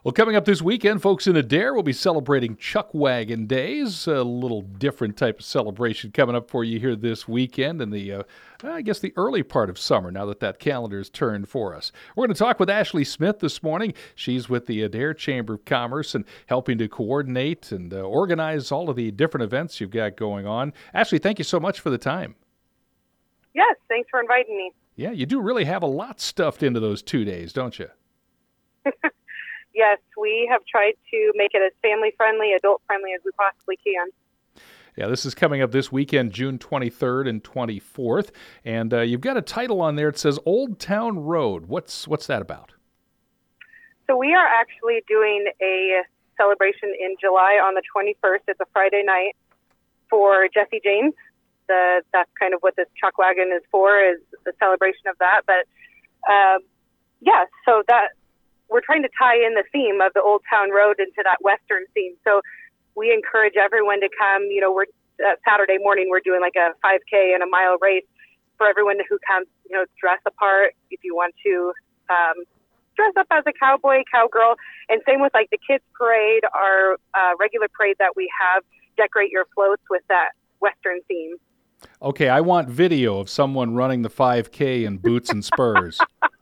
Well, coming up this weekend, folks in Adair will be celebrating Chuck Wagon Days, a little different type of celebration coming up for you here this weekend in the early part of summer, now that calendar is turned for us. We're going to talk with Ashley Smith this morning. She's with the Adair Chamber of Commerce and helping to coordinate and organize all of the different events you've got going on. Ashley, thank you so much for the time. Yes, thanks for inviting me. Yeah, you do really have a lot stuffed into those 2 days, don't you? Yes, we have tried to make it as family-friendly, adult-friendly as we possibly can. Yeah, this is coming up this weekend, June 23rd and 24th, and you've got a title on there. It says Old Town Road. What's that about? So we are actually doing a celebration in July on the 21st. It's a Friday night for Jesse James. That's kind of what this Chuck Wagon is for, is the celebration of that. But so that we're trying to tie in the theme of the Old Town Road into that Western theme. So we encourage everyone to come. You know, we're Saturday morning, we're doing like a 5K and a mile race for everyone who comes, dress apart if you want to dress up as a cowboy, cowgirl. And same with like the kids parade, our regular parade that we have, decorate your floats with that Western theme. Okay, I want video of someone running the 5K in boots and spurs.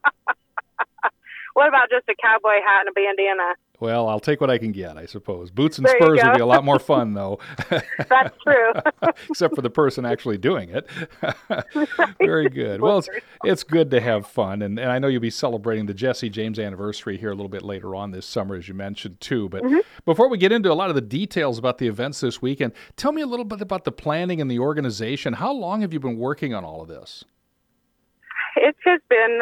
What about just a cowboy hat and a bandana? Well, I'll take what I can get, I suppose. Boots and spurs would be a lot more fun, though. That's true. Except for the person actually doing it. Very good. Well, it's good to have fun, and I know you'll be celebrating the Jesse James anniversary here a little bit later on this summer, as you mentioned, too. But before we get into a lot of the details about the events this weekend, tell me a little bit about the planning and the organization. How long have you been working on all of this? It has been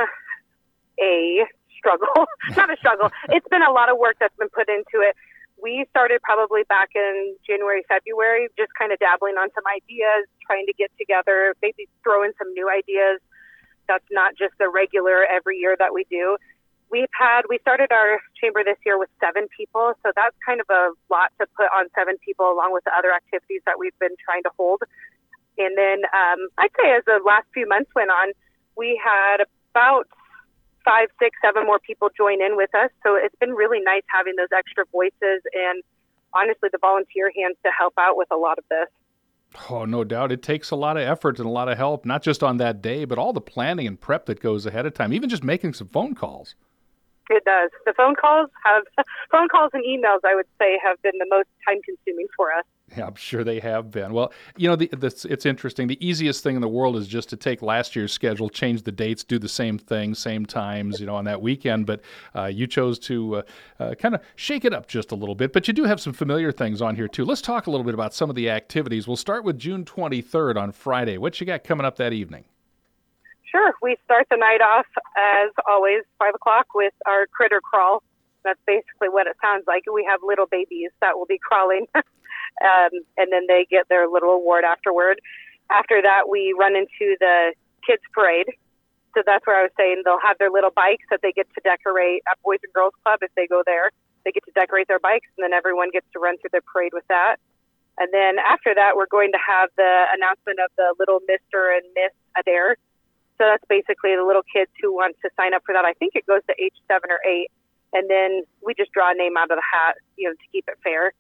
a struggle. Not a struggle. It's been a lot of work that's been put into it. We started probably back in January, February, just kind of dabbling on some ideas, trying to get together, maybe throw in some new ideas. That's not just the regular every year that we do. We started our chamber this year with 7 people, so that's kind of a lot to put on 7 people along with the other activities that we've been trying to hold. And then I'd say as the last few months went on, we had about 5, 6, 7 more people join in with us. So it's been really nice having those extra voices and honestly the volunteer hands to help out with a lot of this. Oh, no doubt. It takes a lot of effort and a lot of help, not just on that day, but all the planning and prep that goes ahead of time, even just making some phone calls. It does. The phone calls and emails, I would say, have been the most time consuming for us. Yeah, I'm sure they have been. Well, it's interesting. The easiest thing in the world is just to take last year's schedule, change the dates, do the same thing, same times, on that weekend. But you chose to kind of shake it up just a little bit. But you do have some familiar things on here, too. Let's talk a little bit about some of the activities. We'll start with June 23rd on Friday. What you got coming up that evening? Sure. We start the night off, as always, 5 o'clock with our critter crawl. That's basically what it sounds like. We have little babies that will be crawling, and then they get their little award afterward. After that, we run into the kids parade. So that's where I was saying they'll have their little bikes that they get to decorate at Boys and Girls Club if they go there. They get to decorate their bikes, and then everyone gets to run through their parade with that. And then after that, we're going to have the announcement of the little Mr. and Miss Adair. So that's basically the little kids who want to sign up for that. I think it goes to age 7 or 8. And then we just draw a name out of the hat, to keep it fair.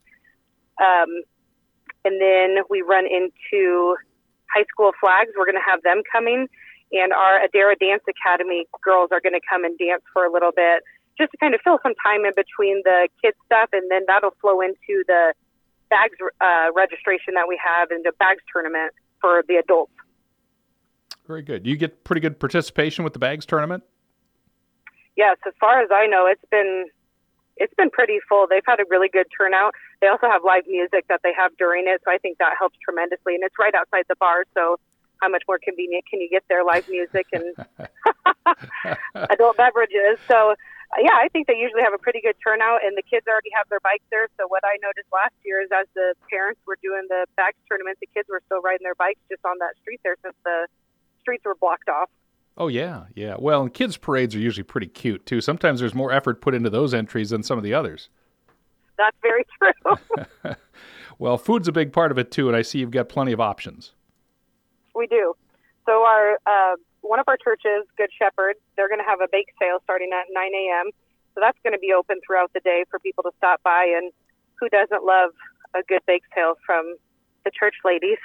And then we run into high school flags. We're going to have them coming. And our Adara Dance Academy girls are going to come and dance for a little bit, just to kind of fill some time in between the kids stuff. And then that'll flow into the bags registration that we have in the bags tournament for the adults. Very good. You get pretty good participation with the bags tournament? Yes, as far as I know, it's been pretty full. They've had a really good turnout. They also have live music that they have during it, so I think that helps tremendously. And it's right outside the bar, so how much more convenient can you get there? Live music and adult beverages. So, yeah, I think they usually have a pretty good turnout, and the kids already have their bikes there. So what I noticed last year is as the parents were doing the bags tournament, the kids were still riding their bikes just on that street there since the streets were blocked off. Oh, yeah. Well, and kids' parades are usually pretty cute, too. Sometimes there's more effort put into those entries than some of the others. That's very true. Well, food's a big part of it, too, and I see you've got plenty of options. We do. So our one of our churches, Good Shepherd, they're going to have a bake sale starting at 9 a.m., So that's going to be open throughout the day for people to stop by. And who doesn't love a good bake sale from the church ladies?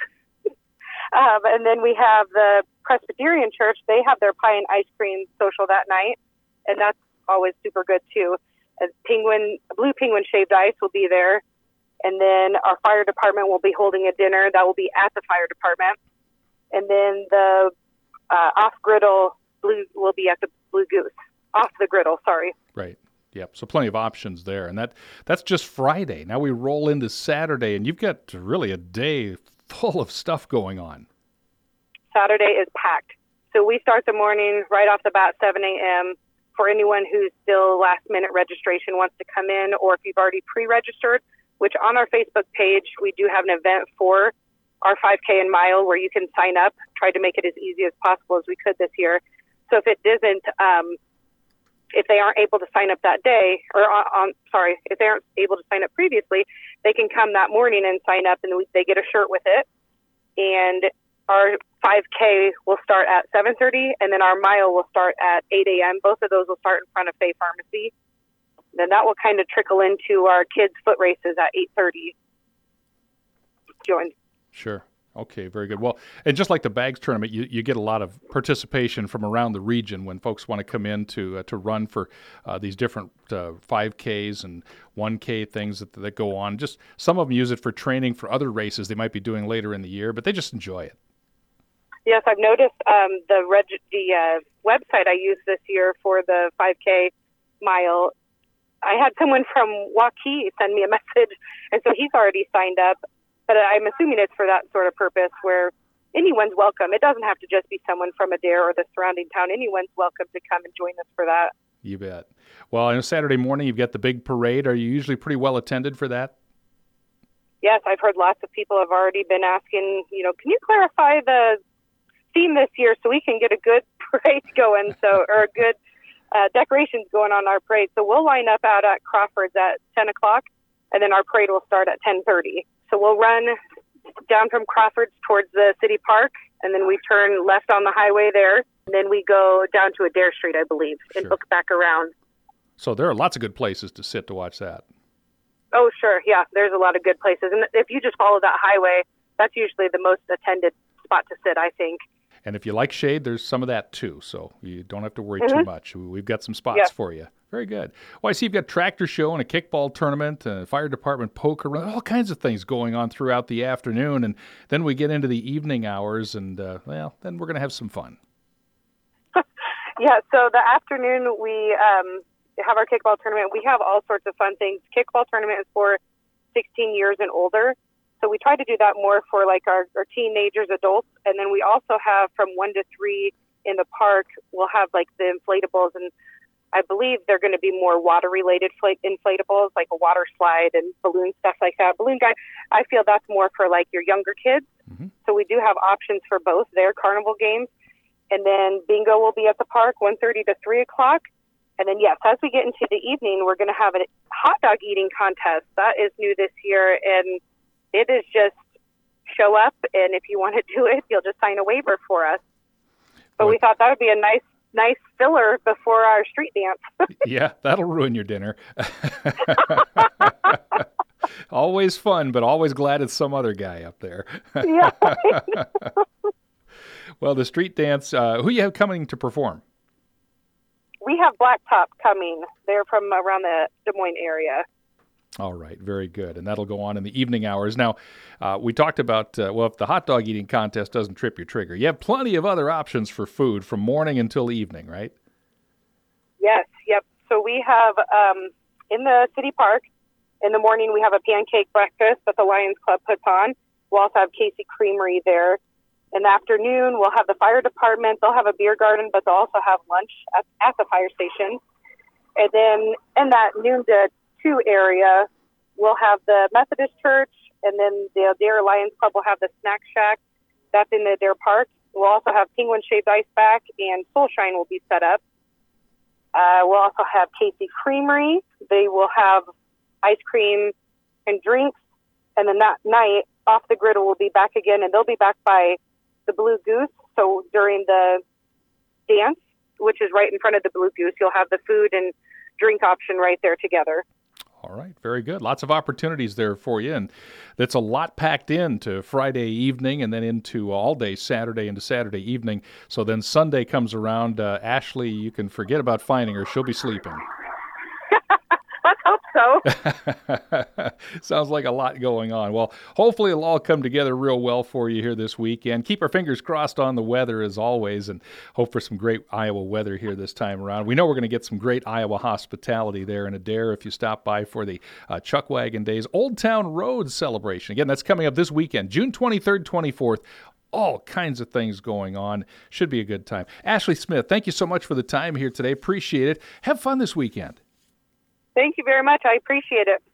And then we have the Presbyterian Church. They have their pie and ice cream social that night, and that's always super good too. Blue Penguin Shaved Ice will be there, and then our fire department will be holding a dinner that will be at the fire department, and then the off-griddle blue will be at the Blue Goose. Off the griddle, sorry. Right. Yep. So plenty of options there, and that's just Friday. Now we roll into Saturday, and you've got really a day full of stuff going on. Saturday is packed. So we start the morning right off the bat, 7 a.m. For anyone who's still last-minute registration wants to come in, or if you've already pre-registered, which on our Facebook page, we do have an event for our 5K and mile where you can sign up. Tried to make it as easy as possible as we could this year. So if it doesn't, if they aren't able to sign up that day, if they aren't able to sign up previously, they can come that morning and sign up, and they get a shirt with it. And our 5K will start at 7:30, and then our mile will start at 8 a.m. Both of those will start in front of Fay Pharmacy. Then that will kind of trickle into our kids' foot races at 8:30. Join. Sure. Okay, very good. Well, and just like the bags tournament, you get a lot of participation from around the region when folks want to come in to run for these different 5Ks and 1K things that go on. Just some of them use it for training for other races they might be doing later in the year, but they just enjoy it. Yes, I've noticed the website I used this year for the 5K mile. I had someone from Waukee send me a message, and so he's already signed up. But I'm assuming it's for that sort of purpose where anyone's welcome. It doesn't have to just be someone from Adair or the surrounding town. Anyone's welcome to come and join us for that. You bet. Well, on a Saturday morning, you've got the big parade. Are you usually pretty well attended for that? Yes, I've heard lots of people have already been asking, can you clarify the theme this year so we can get a good parade going, or a good decorations going on our parade. So we'll line up out at Crawford's at 10 o'clock, and then our parade will start at 10:30. So we'll run down from Crawford's towards the city park, and then we turn left on the highway there, and then we go down to Adair Street, I believe, and Sure. look back around. So there are lots of good places to sit to watch that. Oh, sure. Yeah, there's a lot of good places. And if you just follow that highway, that's usually the most attended spot to sit, I think. And if you like shade, there's some of that too. So you don't have to worry too much. We've got some spots for you. Very good. Well, I see you've got tractor show and a kickball tournament, a fire department poker run, all kinds of things going on throughout the afternoon. And then we get into the evening hours, and, then we're going to have some fun. Yeah, so the afternoon we have our kickball tournament. We have all sorts of fun things. Kickball tournament is for 16 years and older. So we try to do that more for like our teenagers, adults. And then we also have from 1 to 3 in the park, we'll have like the inflatables, and I believe they're going to be more water-related inflatables, like a water slide and balloon stuff like that. Balloon guy, I feel that's more for like your younger kids. Mm-hmm. So we do have options for both their carnival games. And then bingo will be at the park 1:30 to 3 o'clock. And then, yes, as we get into the evening, we're going to have a hot dog eating contest. That is new this year, and it is just show up, and if you want to do it, you'll just sign a waiver for us. But we thought that would be a nice filler before our street dance. Yeah, that'll ruin your dinner. Always fun, but always glad it's some other guy up there. Yeah. Well, the street dance, who you have coming to perform? We have Blacktop coming. They're from around the Des Moines area. All right, very good. And that'll go on in the evening hours. Now, we talked about, if the hot dog eating contest doesn't trip your trigger, you have plenty of other options for food from morning until evening, right? Yes, yep. So we have, in the city park, in the morning we have a pancake breakfast that the Lions Club puts on. We'll also have Casey Creamery there. In the afternoon, we'll have the fire department. They'll have a beer garden, but they'll also have lunch at the fire station. And then in that noon to 2 area, we'll have the Methodist Church, and then the Adair Lions Club will have the Snack Shack. That's in the Adair Park. We'll also have Penguin Shaved Ice back, and Soulshine will be set up. We'll also have Casey Creamery. They will have ice cream and drinks. And then that night, Off the Griddle will be back again, and they'll be back by the Blue Goose. So during the dance, which is right in front of the Blue Goose, you'll have the food and drink option right there together. All right, very good. Lots of opportunities there for you, and that's a lot packed into Friday evening and then into all day Saturday into Saturday evening. So then Sunday comes around. Ashley, you can forget about finding her. She'll be sleeping. Let's hope so. Sounds like a lot going on. Well, hopefully it'll all come together real well for you here this weekend. Keep our fingers crossed on the weather as always, and hope for some great Iowa weather here this time around. We know we're going to get some great Iowa hospitality there in Adair if you stop by for the Chuck Wagon Days Old Town Road celebration. Again, that's coming up this weekend, June 23rd, 24th. All kinds of things going on. Should be a good time. Ashley Smith, thank you so much for the time here today. Appreciate it. Have fun this weekend. Thank you very much. I appreciate it.